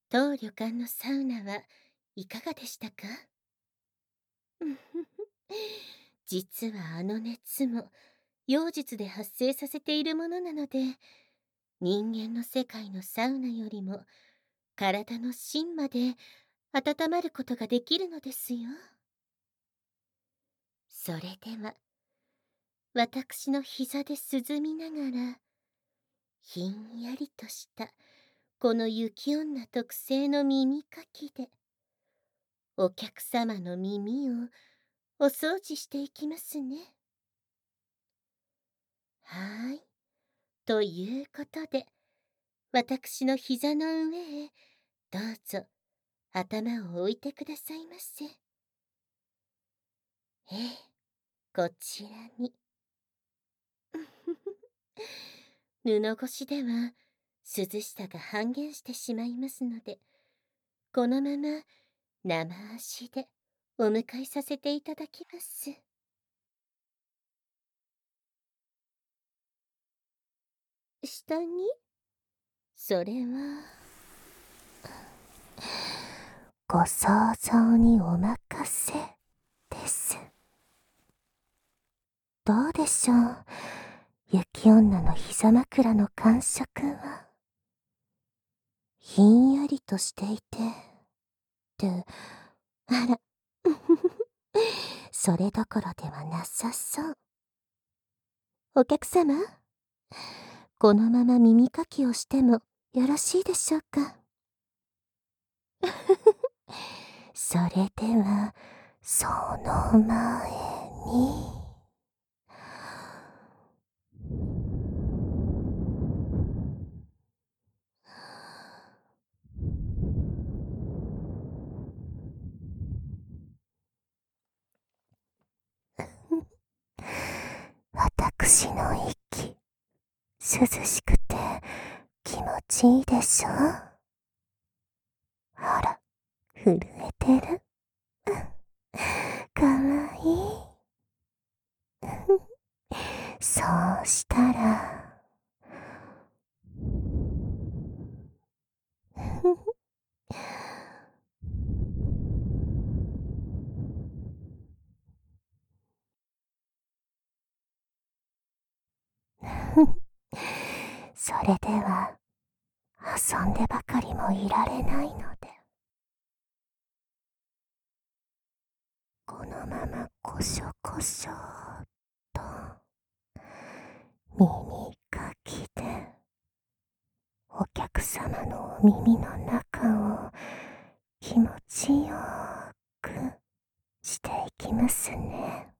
当旅館のサウナはいかがでしたか？実はあの熱も妖術で発生させているものなので、人間の世界のサウナよりも体の芯まで温まることができるのですよ。それでは、私の膝で涼みながら、ひんやりとしたこの雪女特製の耳かきで、お客様の耳をお掃除していきますね。はーい。ということで、私の膝の上へどうぞ頭を置いてくださいませ。ええ、こちらに。布越しでは涼しさが半減してしまいますので、このまま生足でお迎えさせていただきます。下にそれは、ご想像にお任せです。どうでしょう、雪女の膝枕の感触は。ひんやりとしていて、あら、それどころではなさそう。お客様、このまま耳かきをしてもよろしいでしょうか。それでは、その前に。私の息、涼しくて気持ちいいでしょ。ほら、震えてる。かわいい。そうしたら、それでは遊んでばかりもいられないので、このままこしょこしょと耳かきでお客様のお耳の中を気持ちよくしていきますね。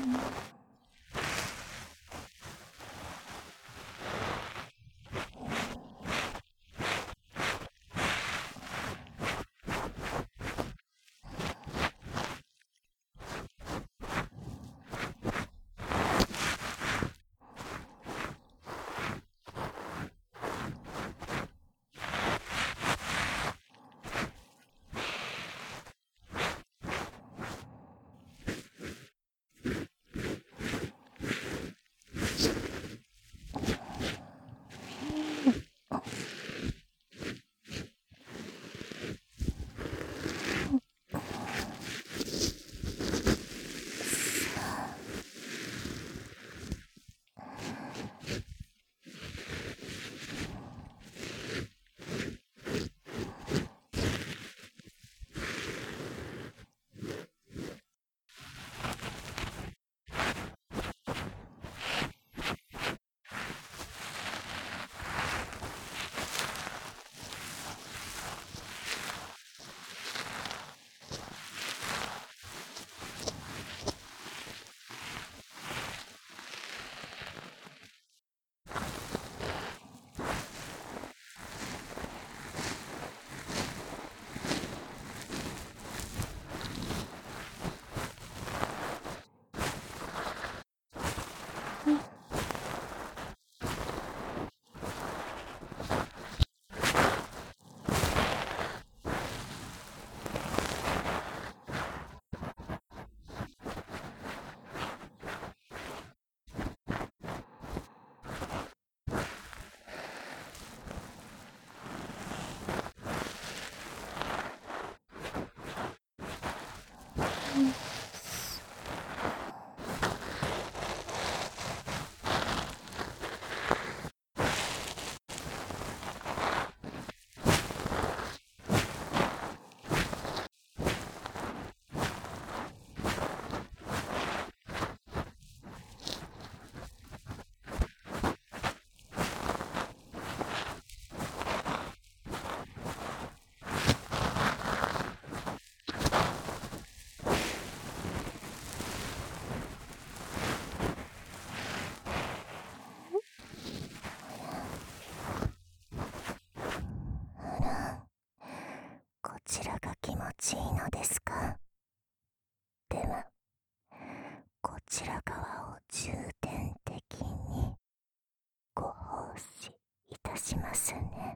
こちらが気持ちいいのですか？では、こちら側を重点的にご奉仕いたしますね。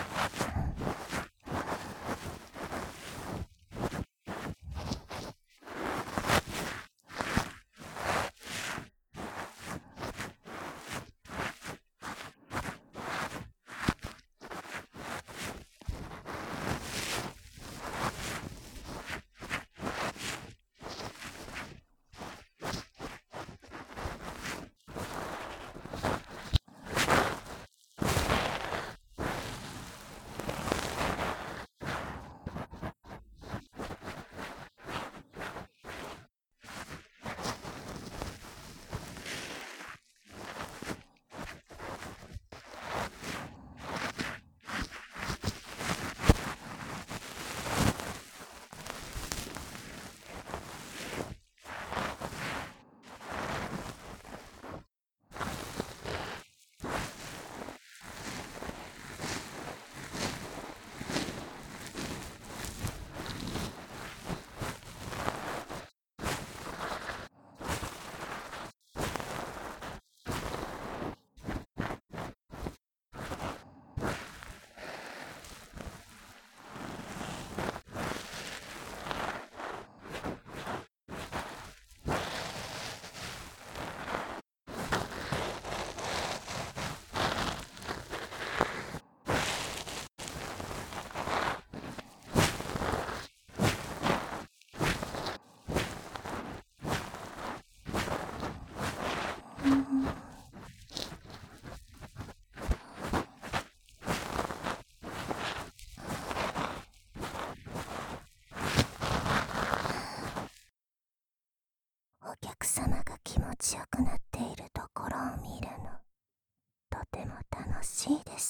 お客様が気持ちよくなっているところを見るの、とても楽しいです。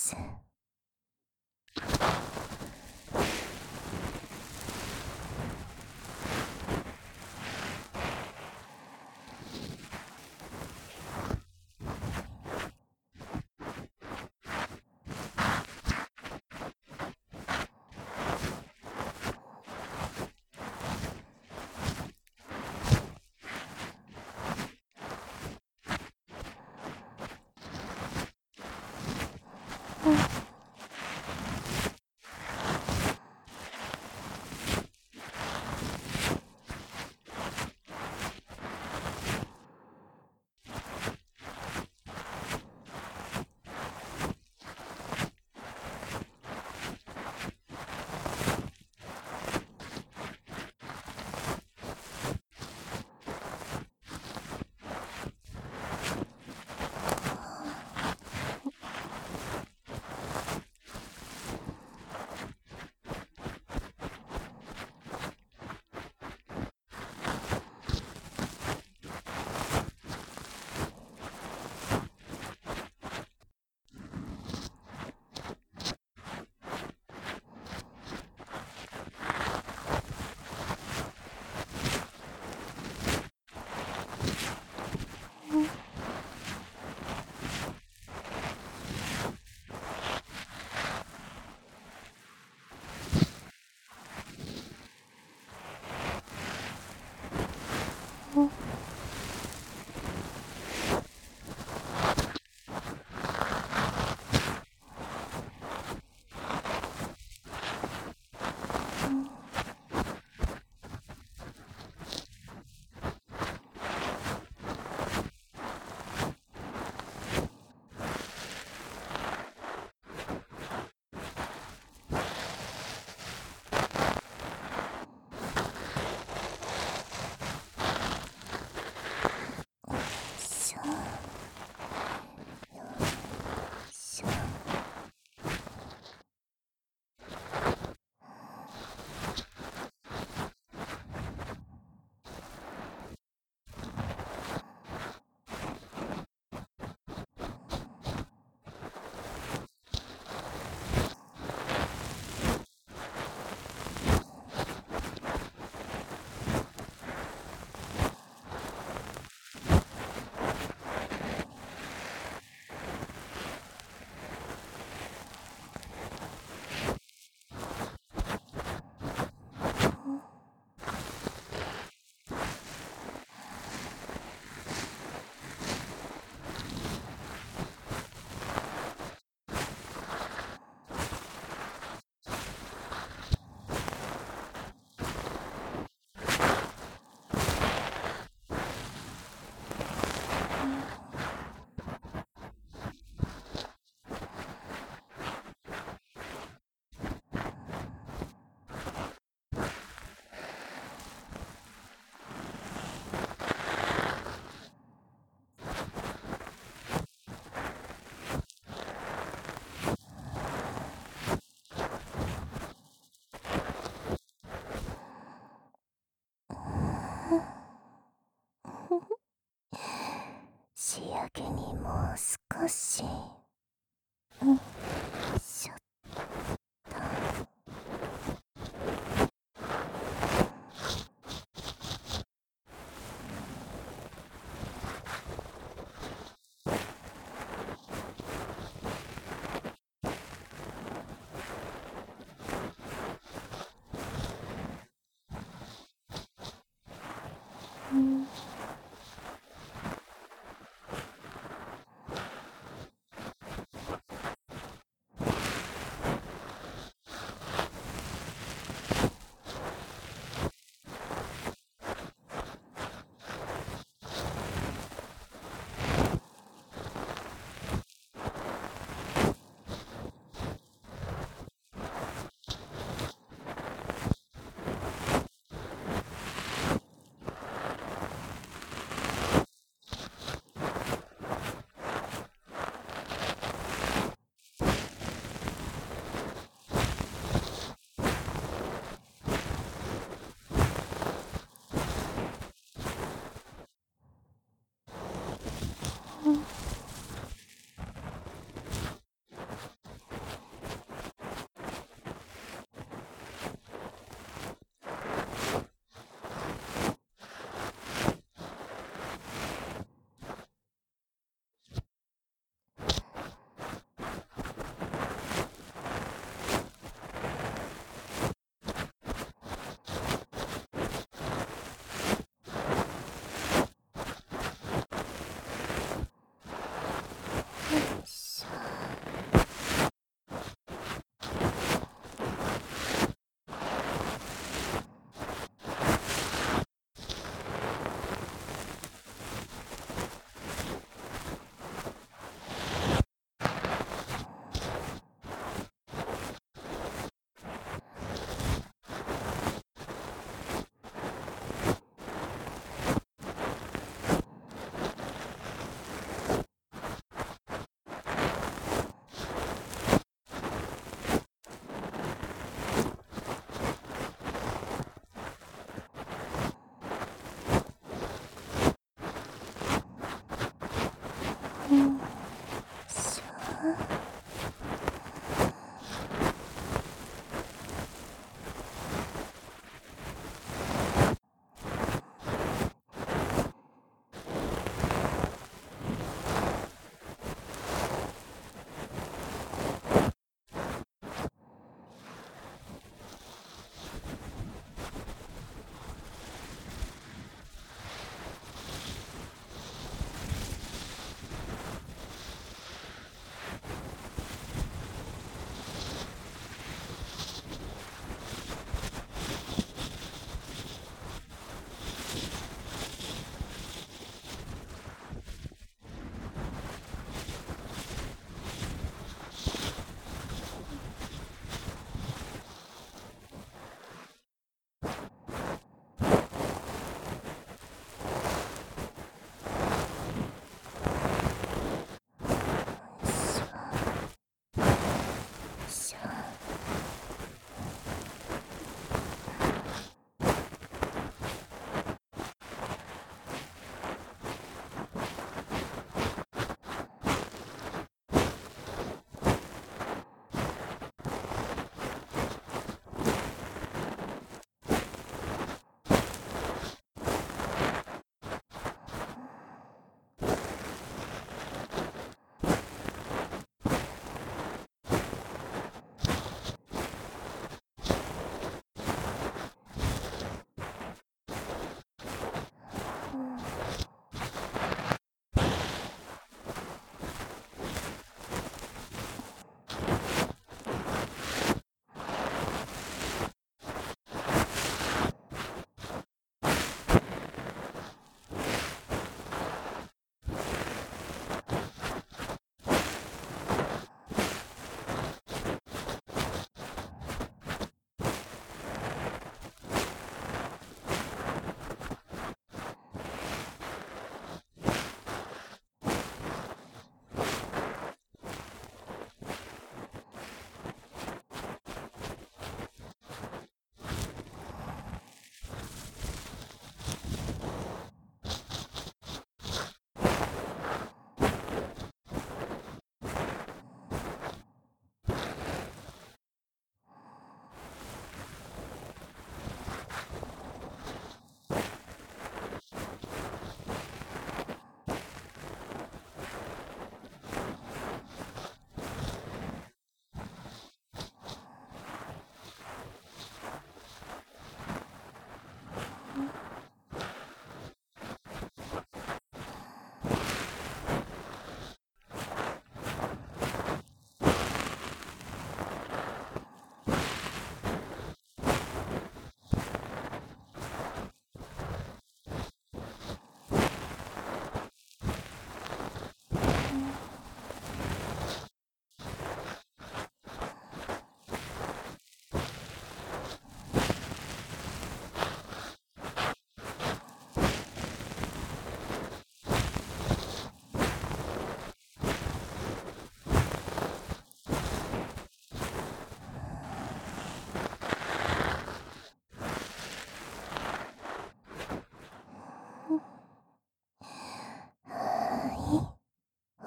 仕上げにもう少し、よいしょっと。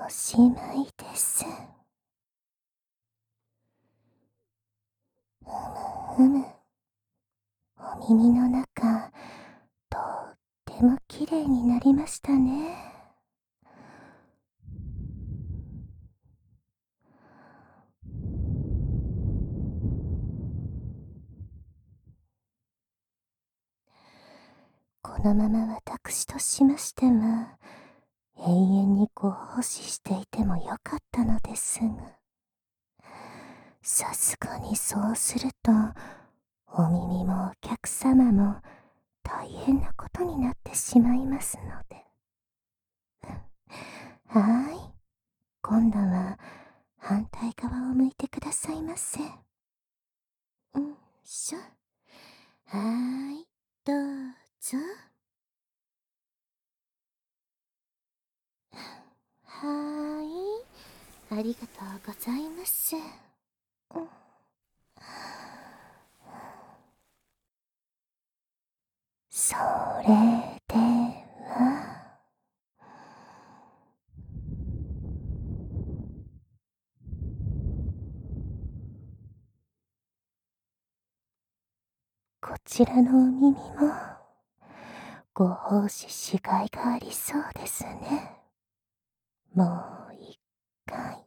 おしまいです。ふむふむ。お耳の中、とってもきれいになりましたね。このまま私としましては、永遠にご奉仕していてもよかったのですが、さすがにそうすると、お耳もお客様も大変なことになってしまいますので。はーい。今度は反対側を向いてくださいませ。しょ。はーい。どうぞ。はーい。ありがとうございます。それでは、こちらのお耳も、ご奉仕しがいがありそうですね。もう一回。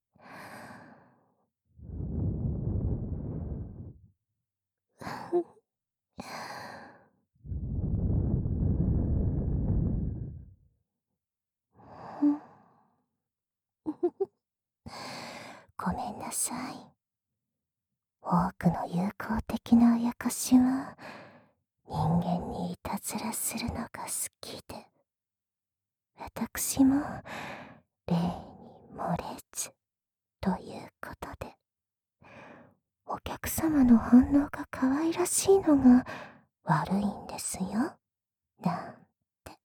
ごめんなさい。多くの友好的なあやかしは、人間にいたずらするのが好きで、私も例に漏れずということで、お客様の反応が可愛らしいのが悪いんですよ。なんて。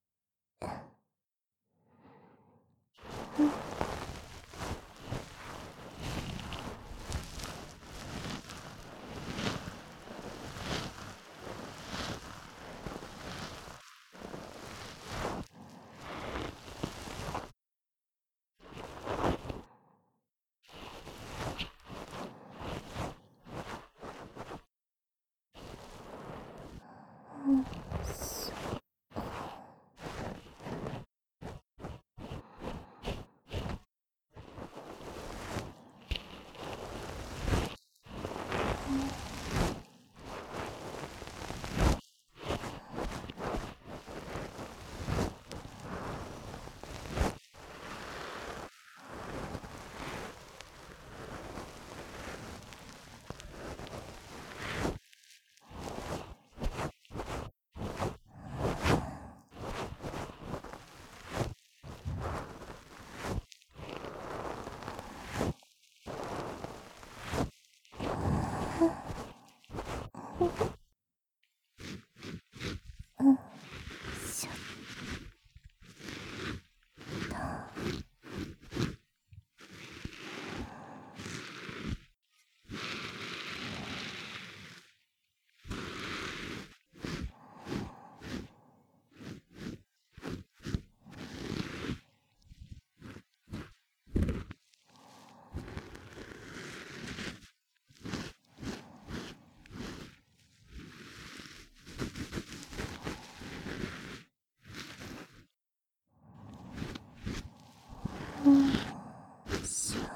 しょっと。しょ。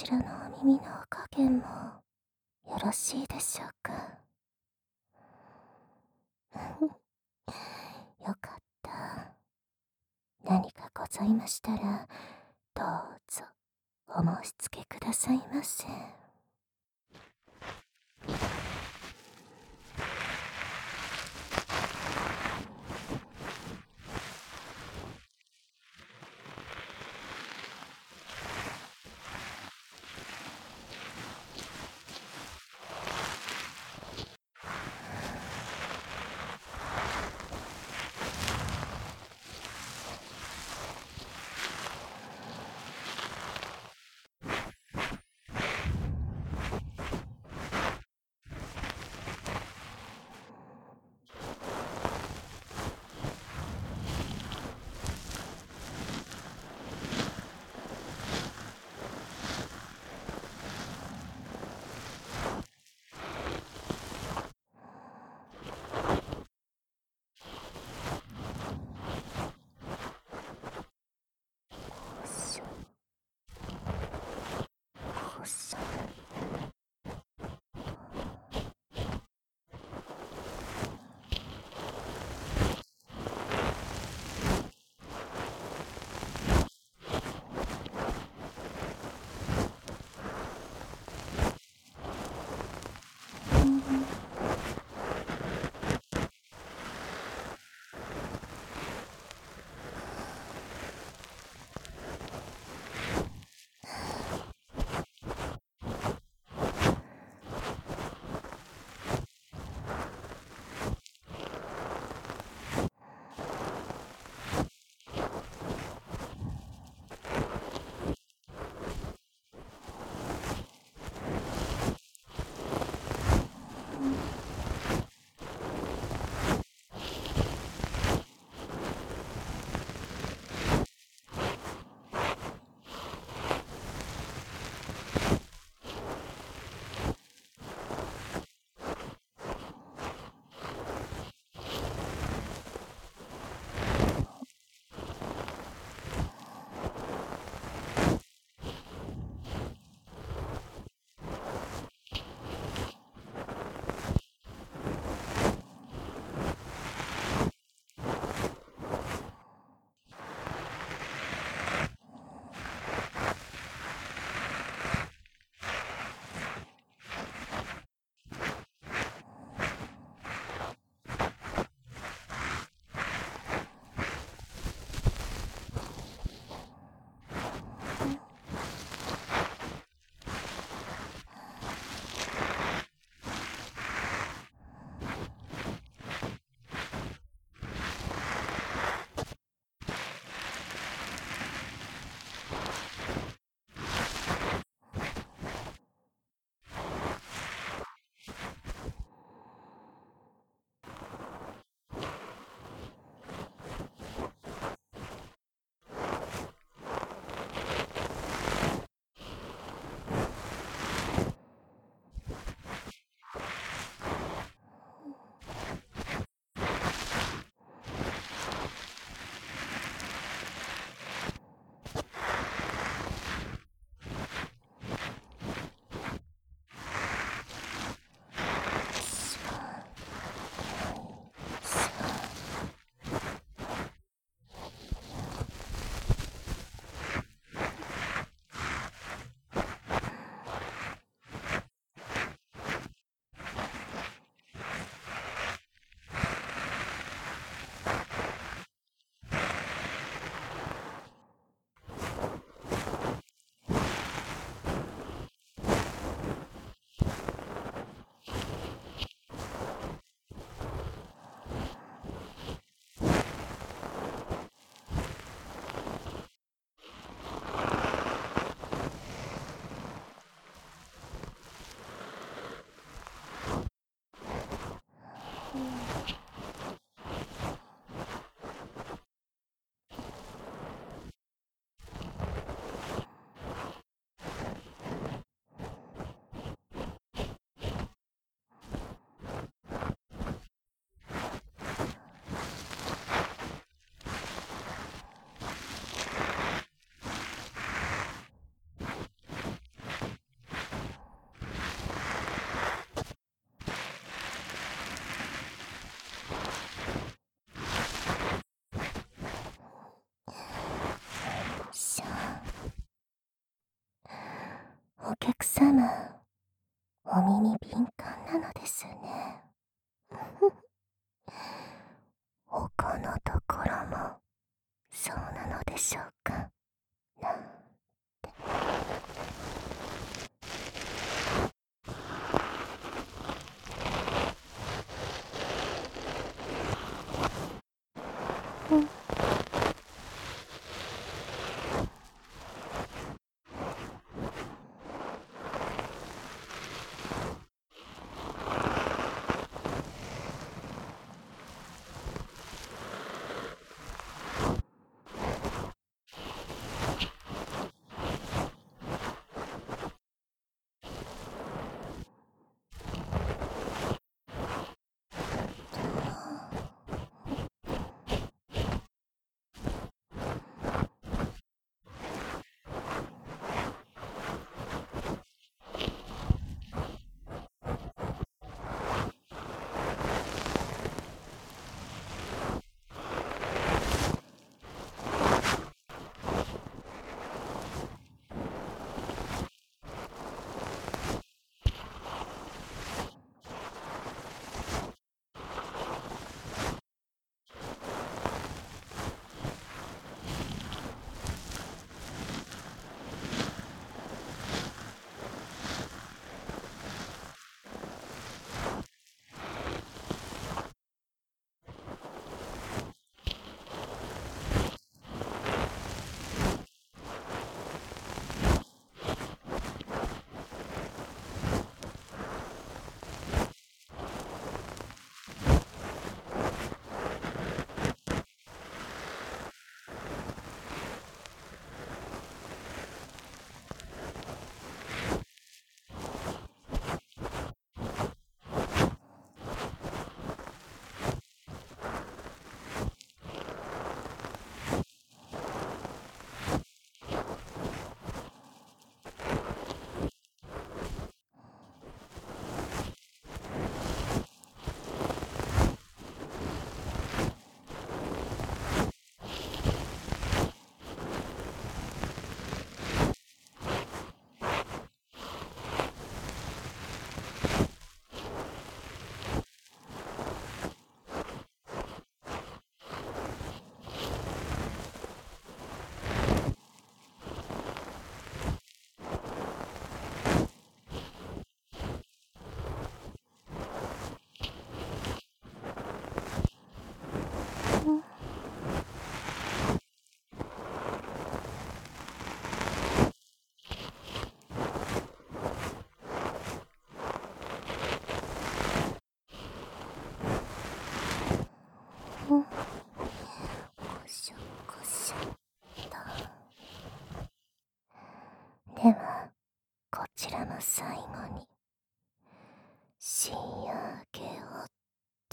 らのお耳のお加減もよろしいでしょうか。よかった。何かございましたら、どうぞお申し付けくださいませ。 客様、お耳敏感なのですね。他のところもそうなのでしょうか。こしょこしょと。ではこちらも最後に仕上げをと。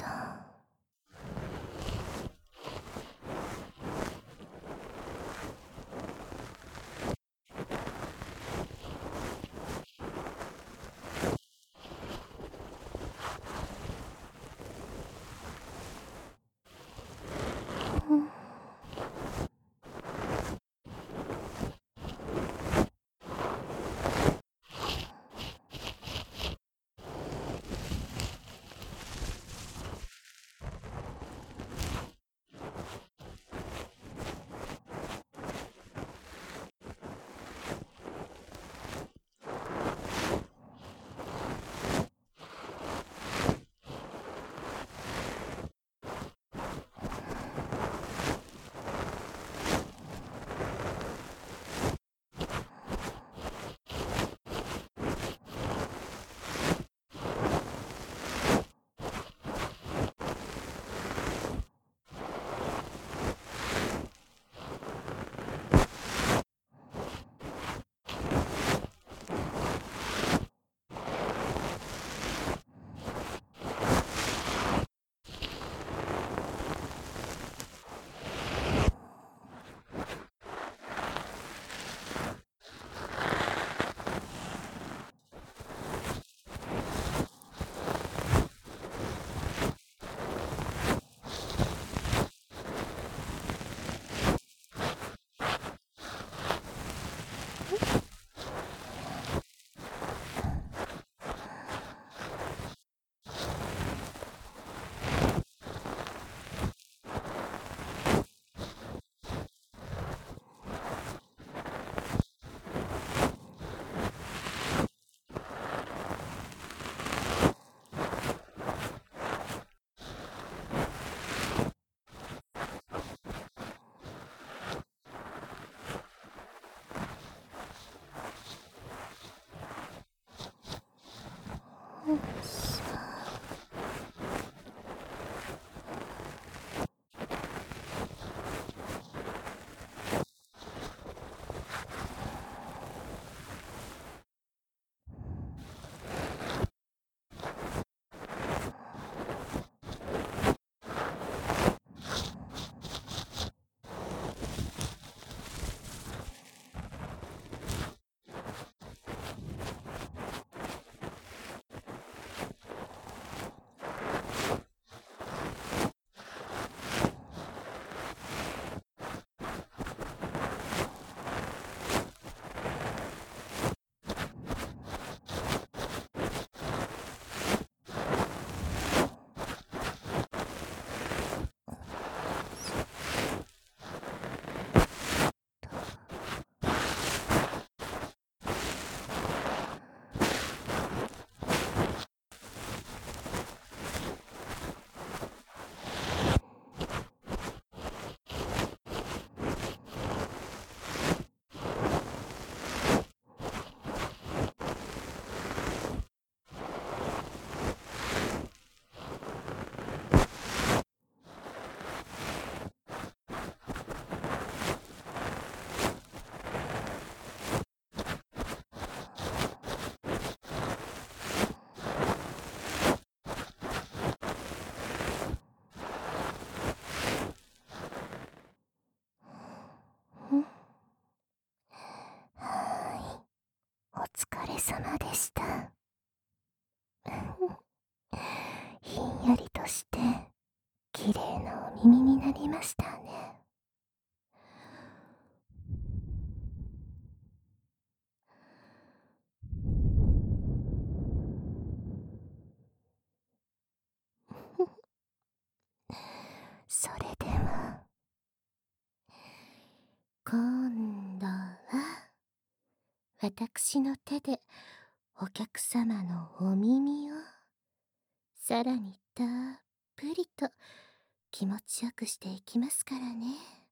した。ひんやりとして綺麗なお耳になりましたね。それでは今度は私の手でお客様のお耳をさらにたっぷりと気持ちよくしていきますからね。